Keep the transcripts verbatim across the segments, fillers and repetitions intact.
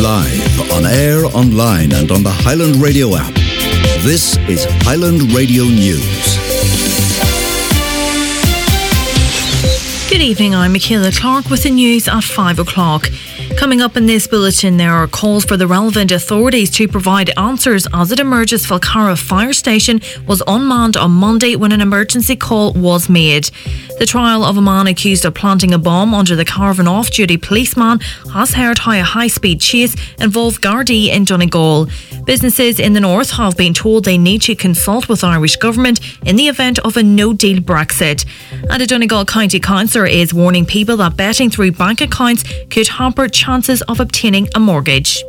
Live, on air, online and on the Highland Radio app. This is Highland Radio News. Good evening, I'm Michaela Clark with the news at five o'clock. Coming up in this bulletin, there are calls for the relevant authorities to provide answers as it emerges Falcarra Fire Station was unmanned on Monday when an emergency call was made. The trial of a man accused of planting a bomb under the car of an off-duty policeman has heard how a high-speed chase involved Gardaí in Donegal. Businesses in the north have been told they need to consult with Irish government in the event of a no-deal Brexit. And a Donegal County Councillor is warning people that betting through bank accounts could hamper chances of obtaining a mortgage.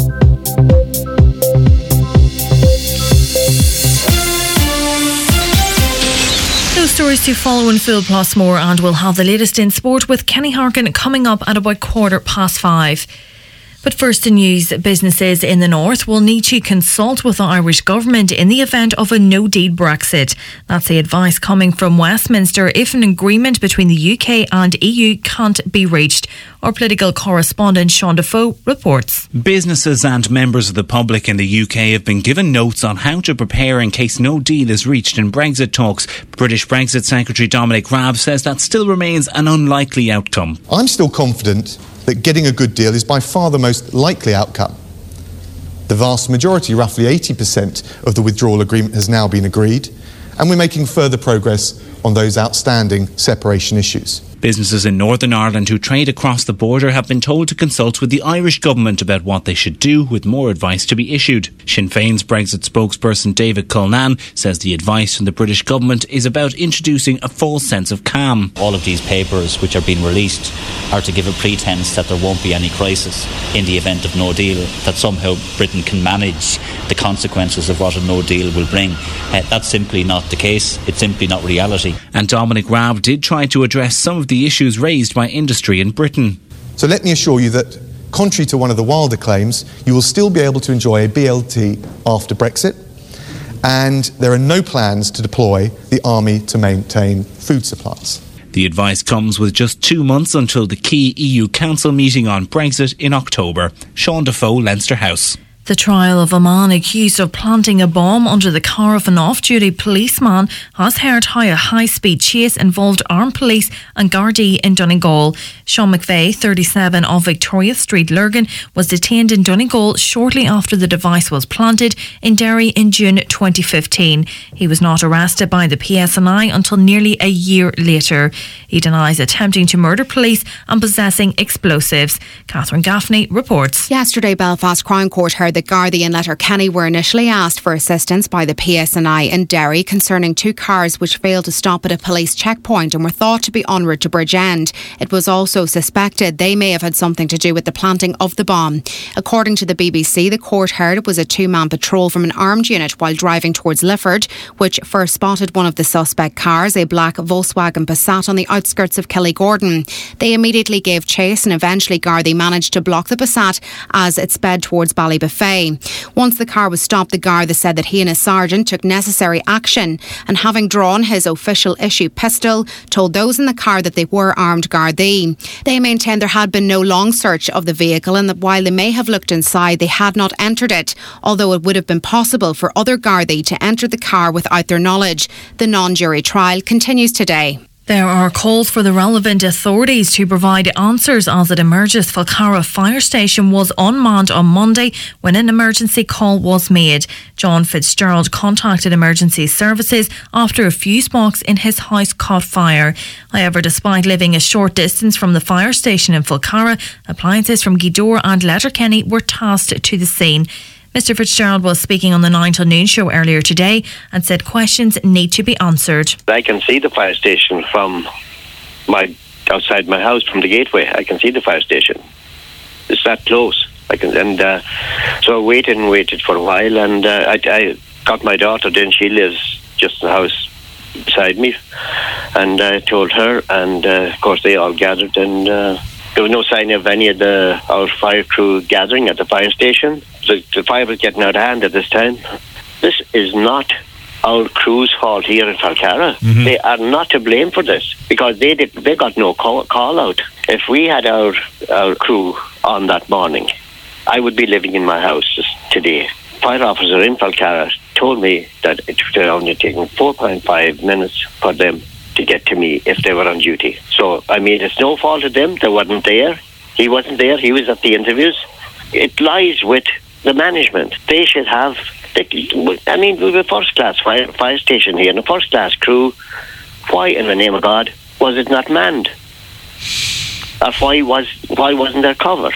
Those stories to follow in full plus more, and we'll have the latest in sport with Kenny Harkin coming up at about quarter past five. But first in news, businesses in the north will need to consult with the Irish government in the event of a no-deal Brexit. That's the advice coming from Westminster if an agreement between the U K and E U can't be reached. Our political correspondent Sean Defoe reports. Businesses and members of the public in the U K have been given notes on how to prepare in case no deal is reached in Brexit talks. British Brexit Secretary Dominic Raab says that still remains an unlikely outcome. I'm still confident that getting a good deal is by far the most likely outcome. The vast majority, roughly eighty percent of the withdrawal agreement has now been agreed, and we're making further progress on those outstanding separation issues. Businesses in Northern Ireland who trade across the border have been told to consult with the Irish government about what they should do, with more advice to be issued. Sinn Féin's Brexit spokesperson David Cullinane says the advice from the British government is about introducing a false sense of calm. All of these papers which are being released are to give a pretence that there won't be any crisis in the event of no deal, that somehow Britain can manage the consequences of what a no deal will bring. Uh, that's simply not the case. It's simply not reality. And Dominic Raab did try to address some of the the issues raised by industry in Britain. So let me assure you that, contrary to one of the wilder claims, you will still be able to enjoy a B L T after Brexit, and there are no plans to deploy the army to maintain food supplies. The advice comes with just two months until the key E U Council meeting on Brexit in October. Sean Defoe, Leinster House. The trial of a man accused of planting a bomb under the car of an off-duty policeman has heard how a high-speed chase involved armed police and Gardaí in Donegal. Sean McVeigh, thirty-seven, of Victoria Street, Lurgan, was detained in Donegal shortly after the device was planted in Derry in June twenty fifteen. He was not arrested by the P S N I until nearly a year later. He denies attempting to murder police and possessing explosives. Catherine Gaffney reports. Yesterday, Belfast Crown Court heard that Gardaí and Letterkenny were initially asked for assistance by the P S N I in Derry concerning two cars which failed to stop at a police checkpoint and were thought to be en route to Bridgend. It was also suspected they may have had something to do with the planting of the bomb. According to the B B C, the court heard it was a two-man patrol from an armed unit while driving towards Lifford, which first spotted one of the suspect cars, a black Volkswagen Passat, on the outskirts of Killygordon. They immediately gave chase and eventually Gardaí managed to block the Passat as it sped towards Ballybuffet. Once the car was stopped, the Garda said that he and his sergeant took necessary action and, having drawn his official issue pistol, told those in the car that they were armed Gardaí. They maintained there had been no long search of the vehicle and that while they may have looked inside, they had not entered it, although it would have been possible for other Gardaí to enter the car without their knowledge. The non-jury trial continues today. There are calls for the relevant authorities to provide answers as it emerges Falcarra Fire Station was unmanned on Monday when an emergency call was made. John Fitzgerald contacted emergency services after a fuse box in his house caught fire. However, despite living a short distance from the fire station in Falcarra, appliances from Gweedore and Letterkenny were tasked to the scene. Mister Fitzgerald was speaking on the nine till noon show earlier today and said questions need to be answered. I can see the fire station from my outside my house, from the gateway. I can see the fire station. It's that close. I can, and uh, so I waited and waited for a while, and uh, I, I got my daughter. Then she lives just in the house beside me, and I told her, and uh, of course they all gathered, and uh, there was no sign of any of the our fire crew gathering at the fire station. The, the fire was getting out of hand at this time. This is not our crew's fault here in Falcarra. Mm-hmm. They are not to blame for this because they did, they got no call, call out. If we had our our crew on that morning, I would be living in my house just today. Fire officer in Falcarra told me that it would only take four point five minutes for them to get to me if they were on duty. So, I mean, it's no fault of them. They weren't there. He wasn't there. He was at the interviews. It lies with the management. They should have... They, I mean, we were a first-class fire, fire station here and a first-class crew. Why, in the name of God, was it not manned? Or why, was, why wasn't there cover?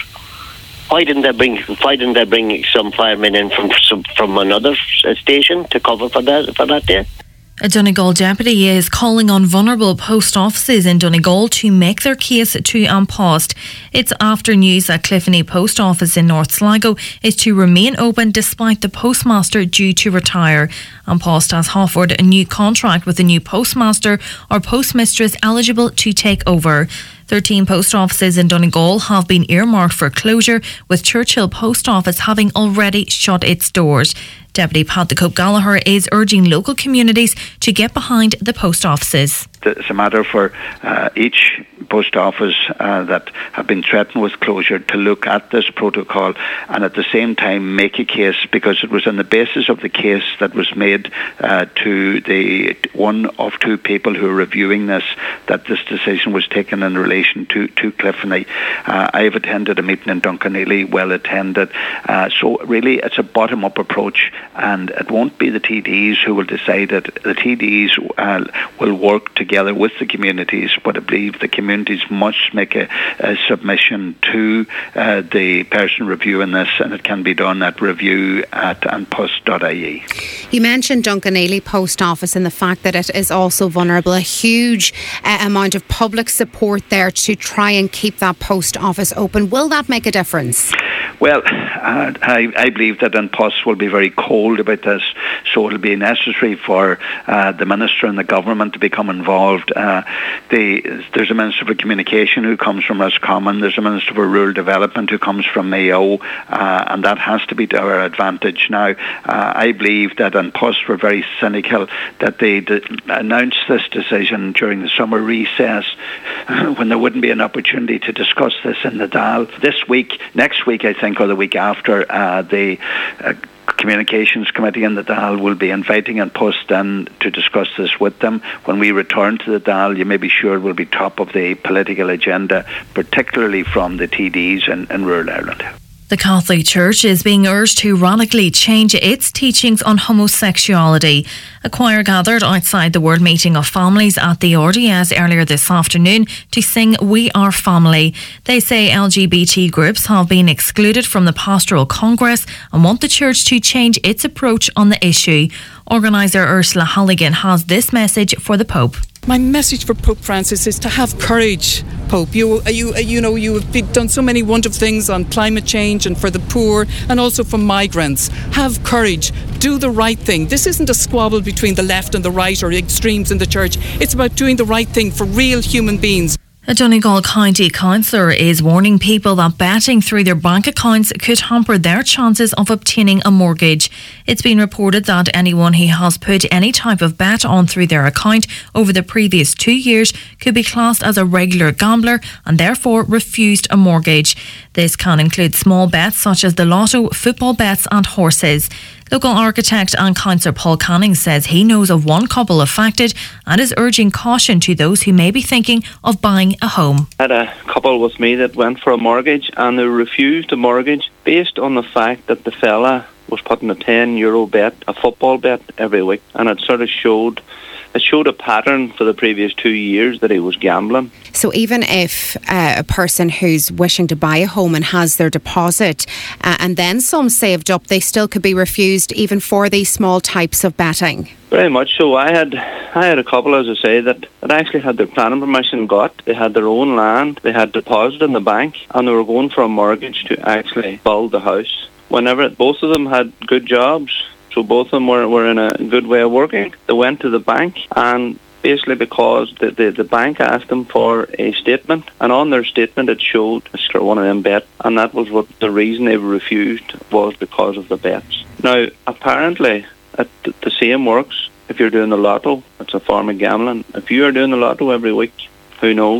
Why didn't they bring? Why didn't they bring some firemen in from some, from another station to cover for that for that day? A Donegal deputy is calling on vulnerable post offices in Donegal to make their case to An Post. It's after news that Cliffany Post Office in North Sligo is to remain open despite the postmaster due to retire. An Post has offered a new contract with a new postmaster or postmistress eligible to take over. thirteen post offices in Donegal have been earmarked for closure, with Churchill Post Office having already shut its doors. Deputy Pat the Cope Gallagher is urging local communities to get behind the post offices. It's a matter for uh, each post office uh, that have been threatened with closure to look at this protocol and at the same time make a case, because it was on the basis of the case that was made uh, to the one of two people who are reviewing this that this decision was taken in relation to, to Cliffany. Uh, I've attended a meeting in Duncanely, well attended. Uh, so really it's a bottom-up approach, and it won't be the T Ds who will decide it. The T Ds uh, will work together with the communities, but I believe the communities must make a, a submission to uh, the person reviewing this, and it can be done at review at anpost dot I E. You mentioned Duncanely Post Office and the fact that it is also vulnerable. A huge uh, amount of public support there to try and keep that post office open. Will that make a difference? Well, uh, I, I believe that An Post will be very cold about this, so it'll be necessary for uh, the Minister and the Government to become involved. Uh, the, there's a Minister for Communication who comes from Roscommon, there's a Minister for Rural Development who comes from Mayo, uh, and that has to be to our advantage. Now, uh, I believe that An Post were very cynical that they d- announced this decision during the summer recess when there wouldn't be an opportunity to discuss this in the Dáil. This week, next week I think, or the week after, uh, the uh, Communications Committee in the Dáil will be inviting An Post in to discuss this with them. When we return to the Dáil, you may be sure it will be top of the political agenda, particularly from the T Ds in, in rural Ireland. The Catholic Church is being urged to radically change its teachings on homosexuality. A choir gathered outside the World Meeting of Families at the R D S earlier this afternoon to sing We Are Family. They say L G B T groups have been excluded from the Pastoral Congress and want the Church to change its approach on the issue. Organiser Ursula Halligan has this message for the Pope. My message for Pope Francis is to have courage, Pope. You, you, you know, you have done so many wonderful things on climate change and for the poor and also for migrants. Have courage. Do the right thing. This isn't a squabble between the left and the right or extremes in the church. It's about doing the right thing for real human beings. A Donegal County councillor is warning people that betting through their bank accounts could hamper their chances of obtaining a mortgage. It's been reported that anyone who has put any type of bet on through their account over the previous two years could be classed as a regular gambler and therefore refused a mortgage. This can include small bets such as the lotto, football bets and horses. Local architect and councillor Paul Canning says he knows of one couple affected and is urging caution to those who may be thinking of buying a home. I had a couple with me that went for a mortgage and they refused a mortgage based on the fact that the fella was putting a ten euro bet, a football bet every week, and it sort of showed It showed a pattern for the previous two years that he was gambling. So even if uh, a person who's wishing to buy a home and has their deposit uh, and then some saved up, they still could be refused even for these small types of betting? Very much so. I had I had a couple, as I say, that, that actually had their planning permission got. They had their own land, they had deposit in the bank, and they were going for a mortgage to actually build the house. Whenever both of them had good jobs, so both of them were, were in a good way of working, they went to the bank, and basically because the, the, the bank asked them for a statement, and on their statement it showed one of them bet, and that was what the reason they refused was because of the bets. Now, apparently, it, the same works if you're doing the lotto. It's a form of gambling. If you are doing the lotto every week, who knows?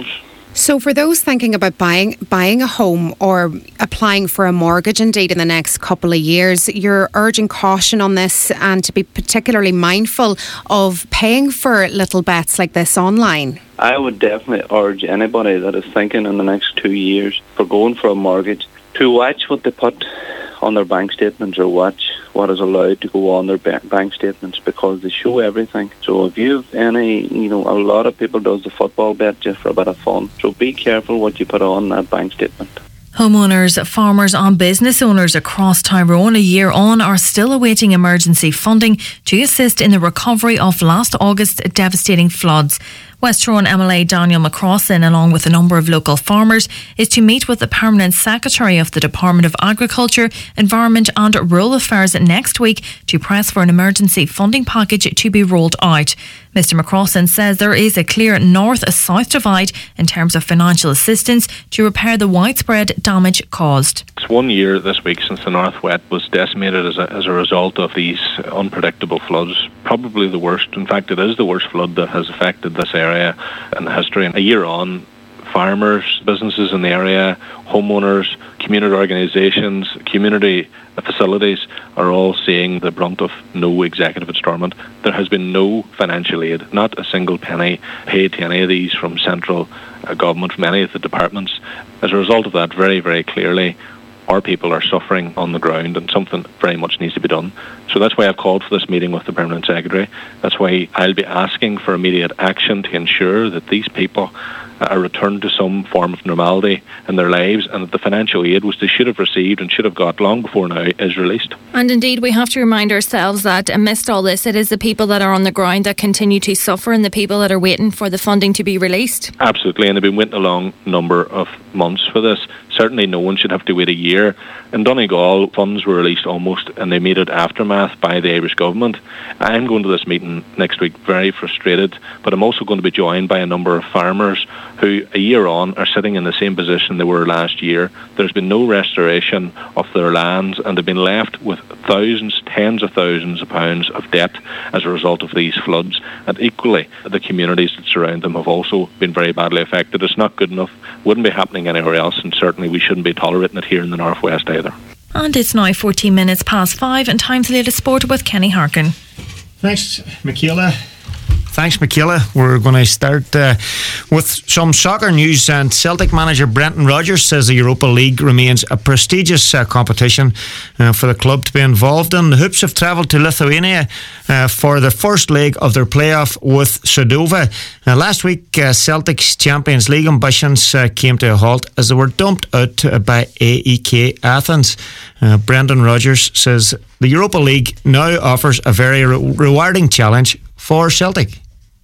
So for those thinking about buying buying a home or applying for a mortgage indeed in the next couple of years, you're urging caution on this and to be particularly mindful of paying for little bets like this online. I would definitely urge anybody that is thinking in the next two years for going for a mortgage to watch what they put on their bank statements or watch what is allowed to go on their bank statements, because they show everything. So if you have any, you know, a lot of people does the football bet just for a bit of fun. So be careful what you put on that bank statement. Homeowners, farmers and business owners across Tyrone a year on are still awaiting emergency funding to assist in the recovery of last August's devastating floods. West Tyrone M L A Daniel McCrossan, along with a number of local farmers, is to meet with the Permanent Secretary of the Department of Agriculture, Environment and Rural Affairs next week to press for an emergency funding package to be rolled out. Mister McCrossan says there is a clear north-south divide in terms of financial assistance to repair the widespread damage caused. It's one year this week since the North Wet was decimated as a, as a result of these unpredictable floods. Probably the worst, in fact it is the worst flood that has affected this area in history. And a year on, farmers, businesses in the area, homeowners, community organisations, community facilities are all seeing the brunt of no executive installment. There has been no financial aid, not a single penny paid to any of these from central uh, government, from any of the departments. As a result of that, very, very clearly, our people are suffering on the ground and something very much needs to be done. So that's why I've called for this meeting with the Permanent Secretary. That's why I'll be asking for immediate action to ensure that these people are returned to some form of normality in their lives, and that the financial aid which they should have received and should have got long before now is released. And indeed, we have to remind ourselves that amidst all this, it is the people that are on the ground that continue to suffer and the people that are waiting for the funding to be released. Absolutely, and they've been waiting a long number of months for this. Certainly no one should have to wait a year. In Donegal, funds were released almost in the immediate aftermath by the Irish government. I'm going to this meeting next week very frustrated, but I'm also going to be joined by a number of farmers who a year on are sitting in the same position they were last year. There's been no restoration of their lands, and they've been left with thousands, tens of thousands of pounds of debt as a result of these floods. And equally, the communities that surround them have also been very badly affected. It's not good enough, wouldn't be happening anywhere else, and certainly we shouldn't be tolerating it here in the North West either. And it's now fourteen minutes past five, and time for the latest sport with Kenny Harkin. Thanks, Michaela. Thanks, Michaela. We're going to start uh, with some soccer news. And Celtic manager Brendan Rodgers says the Europa League remains a prestigious uh, competition uh, for the club to be involved in. The Hoops have travelled to Lithuania uh, for the first leg of their playoff with Sūduva. Uh, last week, uh, Celtic's Champions League ambitions uh, came to a halt as they were dumped out uh, by A E K Athens. Uh, Brendan Rodgers says the Europa League now offers a very re- rewarding challenge for Celtic.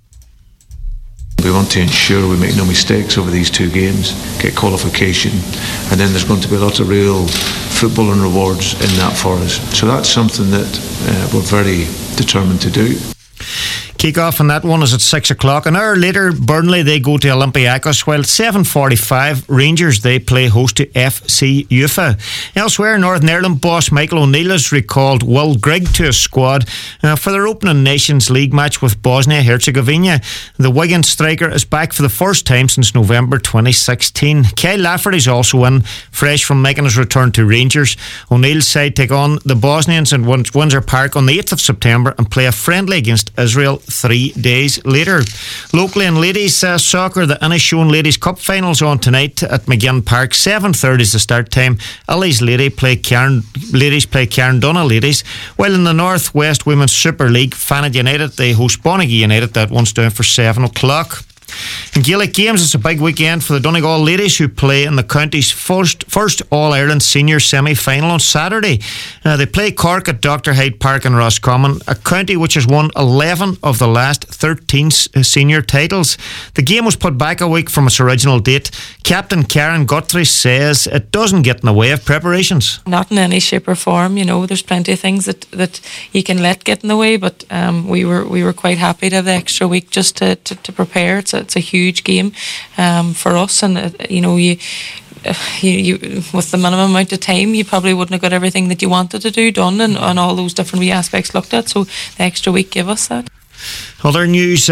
We want to ensure we make no mistakes over these two games, get qualification, and then there's going to be a lot of real football and rewards in that for us. So that's something that uh, we're very determined to do. Kick-off on that one is at six o'clock. An hour later, Burnley, they go to Olympiacos, while at seven forty-five, Rangers, they play host to F C Ufa. Elsewhere, Northern Ireland boss Michael O'Neill has recalled Will Grigg to his squad uh, for their opening Nations League match with Bosnia-Herzegovina. The Wigan striker is back for the first time since November twenty sixteen. Kyle Lafferty's also in, fresh from making his return to Rangers. O'Neill's side take on the Bosnians in Windsor Park on the eighth of September and play a friendly against Israel three days later. Locally in ladies uh, soccer, the Inishowen Ladies Cup finals on tonight at McGinn Park. seven thirty is the start time. Illy's lady play Cairn, ladies play Cairndonagh ladies, while in the North West Women's Super League, Fanad United, they host Bonaghy United. That one's down for seven o'clock. In Gaelic games, it's a big weekend for the Donegal ladies, who play in the county's first, first All-Ireland senior semi-final on Saturday. Uh, they play Cork at Doctor Hyde Park in Roscommon, a county which has won eleven of the last thirteen senior titles. The game was put back a week from its original date. Captain Karen Guthrie says it doesn't get in the way of preparations. Not in any shape or form. You know, there's plenty of things that, that you can let get in the way, but um, we were we were quite happy to have the extra week just to, to, to prepare. It's a, it's a huge game um, for us, and uh, you know, you, uh, you you with the minimum amount of time, you probably wouldn't have got everything that you wanted to do done, and, and all those different wee aspects looked at. So the extra week gave us that. Other news, uh,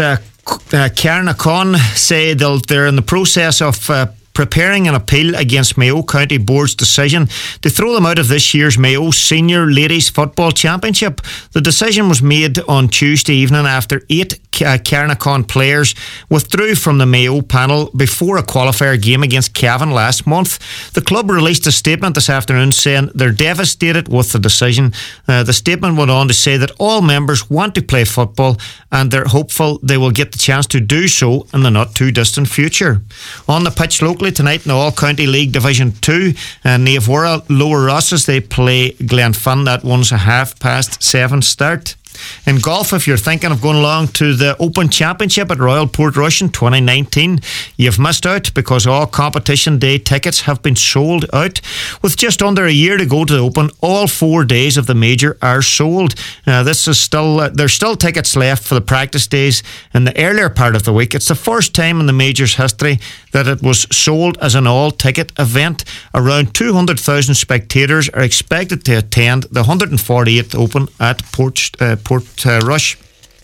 uh, Cairnacon say they'll, they're in the process of uh, preparing an appeal against Mayo County Board's decision to throw them out of this year's Mayo Senior Ladies Football Championship. The decision was made on Tuesday evening after eight uh, Cairnacon players withdrew from the Mayo panel before a qualifier game against Cavan last month. The club released a statement this afternoon saying they're devastated with the decision. Uh, the statement went on to say that all members want to play football and they're hopeful they will get the chance to do so in the not too distant future. On the pitch locally tonight in the All-County League Division two, uh, Naomh Lower Rosses, they play Glenfin. That one's a half past seven start. In golf, if you're thinking of going along to the Open Championship at Royal Portrush in twenty nineteen, you've missed out because all competition day tickets have been sold out. With just under a year to go to the Open, all four days of the major are sold. Uh, this is still uh, there's still tickets left for the practice days in the earlier part of the week. It's the first time in the major's history that it was sold as an all-ticket event. Around two hundred thousand spectators are expected to attend the one hundred forty-eighth Open at Port, uh, Port uh, Rush.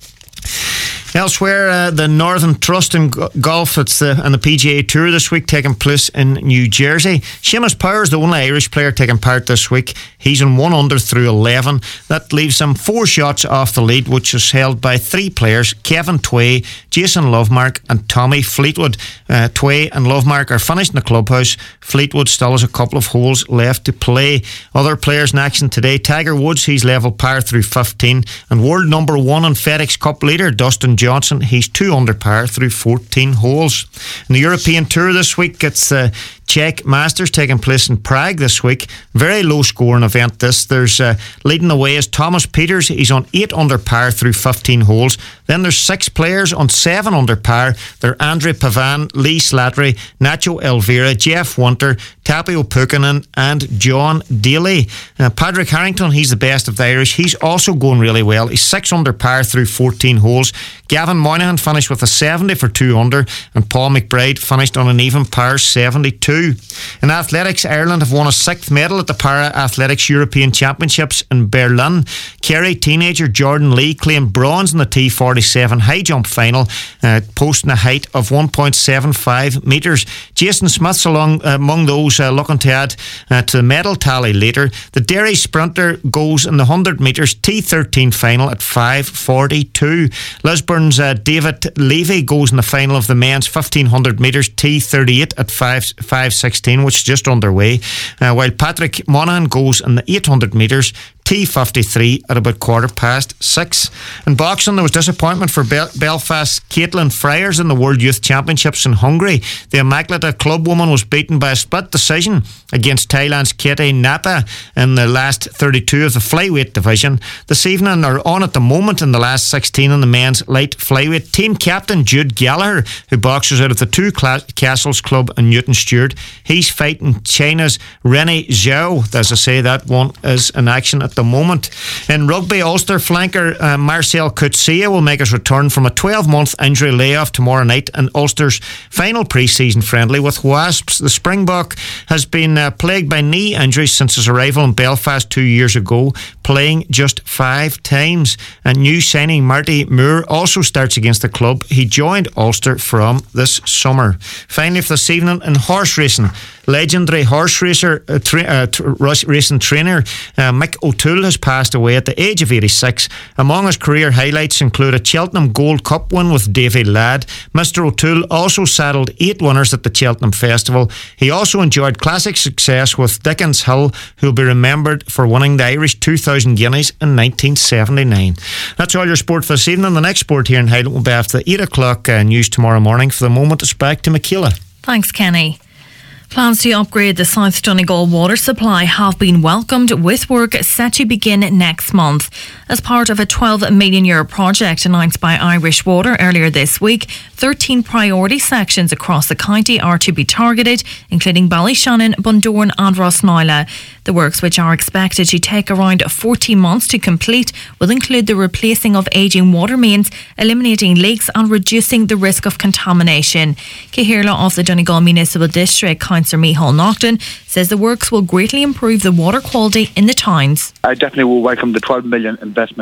Elsewhere, uh, the Northern Trust in go- golf, it's the, and the P G A Tour this week taking place in New Jersey. Seamus Power is the only Irish player taking part this week. He's in one under through eleven. That leaves him four shots off the lead, which is held by three players: Kevin Tway, Jason Lovemark and Tommy Fleetwood. Uh, Tway and Lovemark are finished in the clubhouse. Fleetwood still has a couple of holes left to play. Other players in action today: Tiger Woods, he's level par through fifteen, and world number one and FedEx Cup leader Dustin Johnson, he's two under par through fourteen holes. In the European Tour this week, it's the uh, Czech Masters taking place in Prague this week. Very low scoring event this. There's uh, leading the way is Thomas Peters. He's on eight under par through fifteen holes. Then there's six players on seven under par. They're Andre Pavan, Lee Slattery, Nacho Elvira, Jeff Winter, Tapio Pukkanen and John Daly. Uh, Patrick Harrington, he's the best of the Irish. He's also going really well. He's six under par through fourteen holes. Gavin Moynihan finished with a seventy for two under, and Paul McBride finished on an even par seventy-two. In athletics, Ireland have won a sixth medal at the Para Athletics European Championships in Berlin. Kerry teenager Jordan Lee claimed bronze in the T forty-seven high jump final, uh, posting a height of one point seven five metres. Jason Smith's along, uh, among those uh, looking to add uh, to the medal tally later. The Derry sprinter goes in the one hundred metres T thirteen final at five forty-two. Lisburn's uh, David Levy goes in the final of the men's fifteen hundred metres T thirty-eight at five sixteen, which is just underway, uh, while Patrick Monaghan goes in the eight hundred metres T fifty-three at about quarter past six. In boxing, there was disappointment for Bel- Belfast's Caitlin Friars in the World Youth Championships in Hungary. The Immaculata club woman was beaten by a split decision against Thailand's Kete Napa in the last thirty-two of the flyweight division. This evening are on at the moment in the last sixteen in the men's light flyweight. Team captain Jude Gallagher, who boxes out of the Two Cla- Castles Club in Newton Stewart, he's fighting China's Rene Zhao. As I say, that one is in action at the moment. In rugby, Ulster flanker uh, Marcel Coetzee will make his return from a twelve-month injury layoff tomorrow night in Ulster's final pre-season friendly with Wasps. The Springbok has been uh, plagued by knee injuries since his arrival in Belfast two years ago, playing just five times. And new signing Marty Moore also starts against the club. He joined Ulster from this summer. Finally, for this evening, in horse racing, legendary horse racer, uh, tra- uh, t- racing trainer uh, Mick O'Toole has passed away at the age of eighty-six. Among his career highlights include a Cheltenham Gold Cup win with Davy Ladd. Mister O'Toole also saddled eight winners at the Cheltenham Festival. He also enjoyed classic success with Dickens Hill, who will be remembered for winning the Irish two thousand Guineas in nineteen seventy-nine. That's all your sport for this evening. The next sport here in Highland will be after the eight o'clock uh, news tomorrow morning. For the moment, it's back to Michaela. Thanks, Kenny. Plans to upgrade the South Donegal water supply have been welcomed, with work set to begin next month. As part of a twelve million euro project announced by Irish Water earlier this week, thirteen priority sections across the county are to be targeted, including Ballyshannon, Bundoran and Rossnaula. The works, which are expected to take around fourteen months to complete, will include the replacing of ageing water mains, eliminating leaks and reducing the risk of contamination. Cahirla of the Donegal Municipal District, Councillor Micheál Naughton, says the works will greatly improve the water quality in the towns. I definitely will welcome the twelve million investment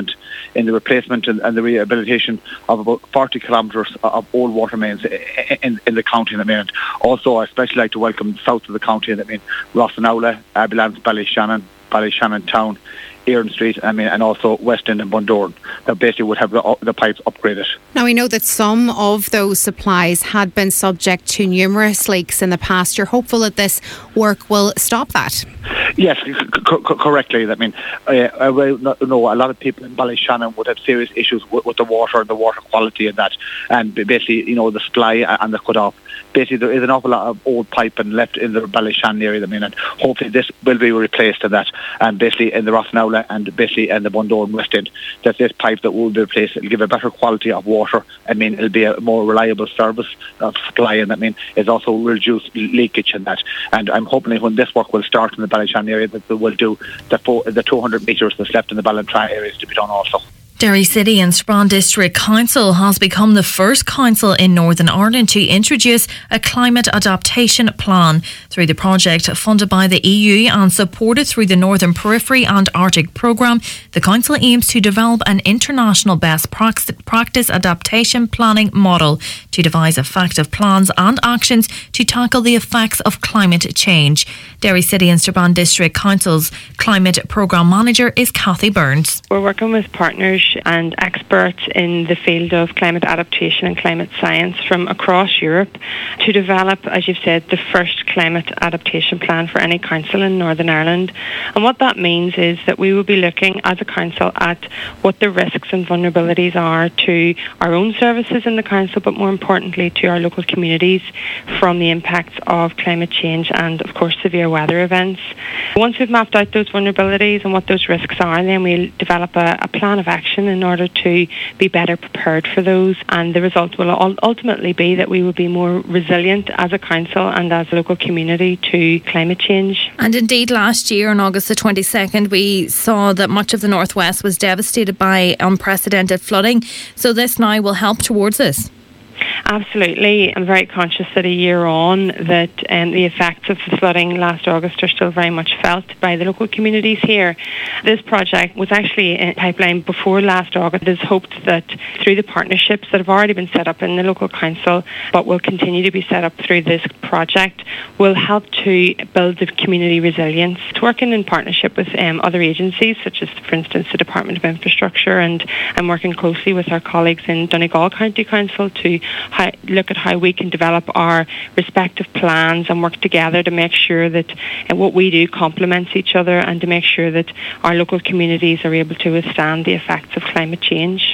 in the replacement and, and the rehabilitation of about forty kilometres of old water mains in, in the county. I mean, also I especially like to welcome south of the county. I mean, Rossanaula, Abilance, Ballyshannon, Ballyshannon Town, Erin Street, I mean, and also West End and Bundoran, that basically would have the, the pipes upgraded. Now, we know that some of those supplies had been subject to numerous leaks in the past. You're hopeful that this work will stop that? Yes, c- c- correctly. I mean, uh, I will not, know a lot of people in Ballyshannon would have serious issues with, with the water and the water quality and that, and basically, you know, the supply and the cut-off. Basically, there is an awful lot of old piping left in the Ballyshannon area. I mean, and hopefully this will be replaced in that, and basically in the Rossanaula and basically in the Bundoran West End, that this pipe that will be replaced, it'll give a better quality of water. I mean, it'll be a more reliable service of supply, and I mean, it's also reduced leakage and that. And I'm hoping when this work will start in the Ballyshannon area, that they will do the, four, the two hundred metres that's left in the Ballantrae areas to be done also. Derry City and Strabane District Council has become the first council in Northern Ireland to introduce a climate adaptation plan. Through the project funded by the E U and supported through the Northern Periphery and Arctic Programme, the council aims to develop an international best practice adaptation planning model to devise effective plans and actions to tackle the effects of climate change. Derry City and Strabane District Council's Climate Programme Manager is Cathy Burns. We're working with partners and experts in the field of climate adaptation and climate science from across Europe to develop, as you've said, the first climate adaptation plan for any council in Northern Ireland. And what that means is that we will be looking as a council at what the risks and vulnerabilities are to our own services in the council, but more importantly to our local communities from the impacts of climate change and, of course, severe weather events. Once we've mapped out those vulnerabilities and what those risks are, then we'll develop a, a plan of action in order to be better prepared for those, and the result will ultimately be that we will be more resilient as a council and as a local community to climate change. And indeed, last year on August the twenty-second, we saw that much of the northwest was devastated by unprecedented flooding, so this now will help towards this. Absolutely. I'm very conscious that a year on that um, the effects of the flooding last August are still very much felt by the local communities here. This project was actually in pipeline before last August. It is hoped that through the partnerships that have already been set up in the local council but will continue to be set up through this project will help to build the community resilience. It's working in partnership with um, other agencies such as, for instance, the Department of Infrastructure, and I'm working closely with our colleagues in Donegal County Council to How, look at how we can develop our respective plans and work together to make sure that uh, what we do complements each other, and to make sure that our local communities are able to withstand the effects of climate change.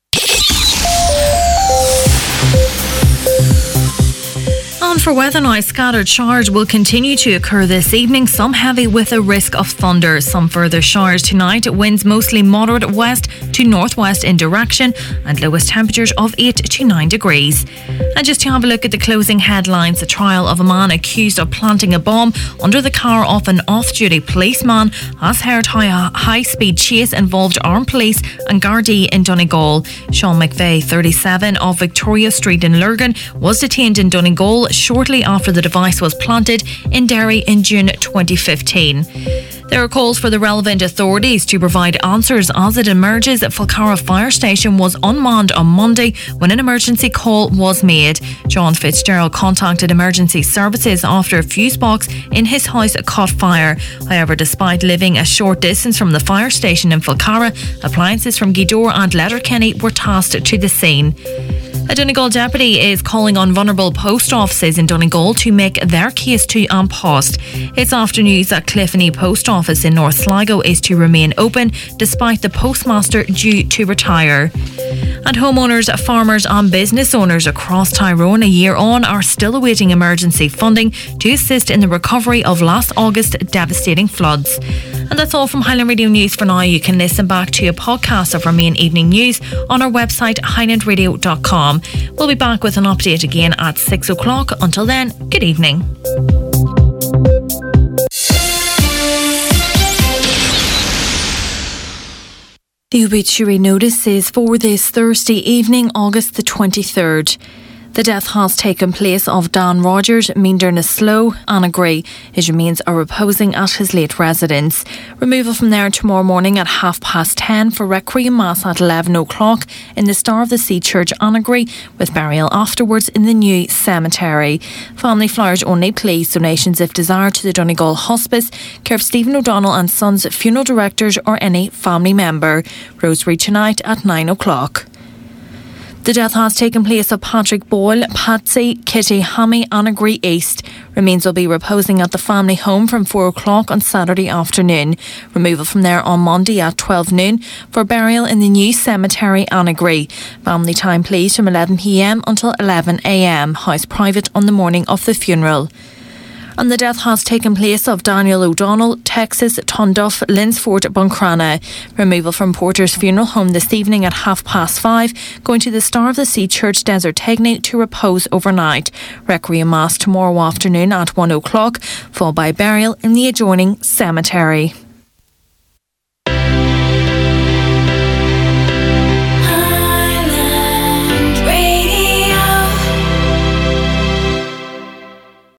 And for weather now, scattered showers will continue to occur this evening, some heavy with a risk of thunder. Some further showers tonight, winds mostly moderate west to northwest in direction, and lowest temperatures of eight to nine degrees. And just to have a look at the closing headlines, the trial of a man accused of planting a bomb under the car of an off-duty policeman has heard how a high-speed chase involved armed police and Gardaí in Donegal. Sean McVeigh, thirty-seven, of Victoria Street in Lurgan, was detained in Donegal shortly after the device was planted in Derry in June twenty fifteen. There are calls for the relevant authorities to provide answers as it emerges that Falcarra Fire Station was unmanned on Monday when an emergency call was made. John Fitzgerald contacted emergency services after a fuse box in his house caught fire. However, despite living a short distance from the fire station in Falcarra, appliances from Gweedore and Letterkenny were tasked to the scene. A Donegal deputy is calling on vulnerable post offices in Donegal to make their case to An Post. It's after news that Cliffoney Post Office in North Sligo is to remain open despite the postmaster due to retire. And homeowners, farmers and business owners across Tyrone a year on are still awaiting emergency funding to assist in the recovery of last August's devastating floods. And that's all from Highland Radio News for now. You can listen back to a podcast of our main evening news on our website highland radio dot com. We'll be back with an update again at six o'clock. Until then, good evening. The obituary notice is for this Thursday evening, August the twenty-third. The death has taken place of Dan Rogers, Meandernesloe, Annagry. His remains are reposing at his late residence. Removal from there tomorrow morning at half past ten for Requiem Mass at eleven o'clock in the Star of the Sea Church, Annagry, with burial afterwards in the new cemetery. Family flowers only, please. Donations if desired to the Donegal Hospice, care of Stephen O'Donnell and Sons funeral directors or any family member. Rosary tonight at nine o'clock. The death has taken place of Patrick Boyle, Patsy, Kitty, Hammy, Annagry East. Remains will be reposing at the family home from four o'clock on Saturday afternoon. Removal from there on Monday at twelve noon for burial in the new cemetery, Annagry. Family time please from eleven p m until eleven a m. House private on the morning of the funeral. And the death has taken place of Daniel O'Donnell, Texas, Tunduff, Linsford, Buncrana. Removal from Porter's funeral home this evening at half past five, going to the Star of the Sea Church, Desert Tegney, to repose overnight. Requiem Mass tomorrow afternoon at one o'clock, followed by burial in the adjoining cemetery.